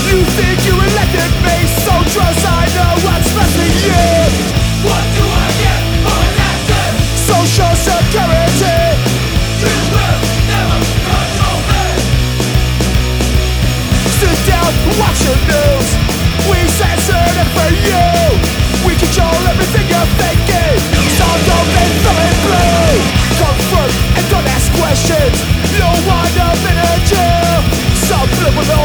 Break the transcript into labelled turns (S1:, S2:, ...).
S1: You think you elected me, so trust I know what's best for you.
S2: What do I get for an accent?
S1: Social security.
S2: You will never control me.
S1: Sit down, watch the news. We censored it for you. We control everything you're thinking.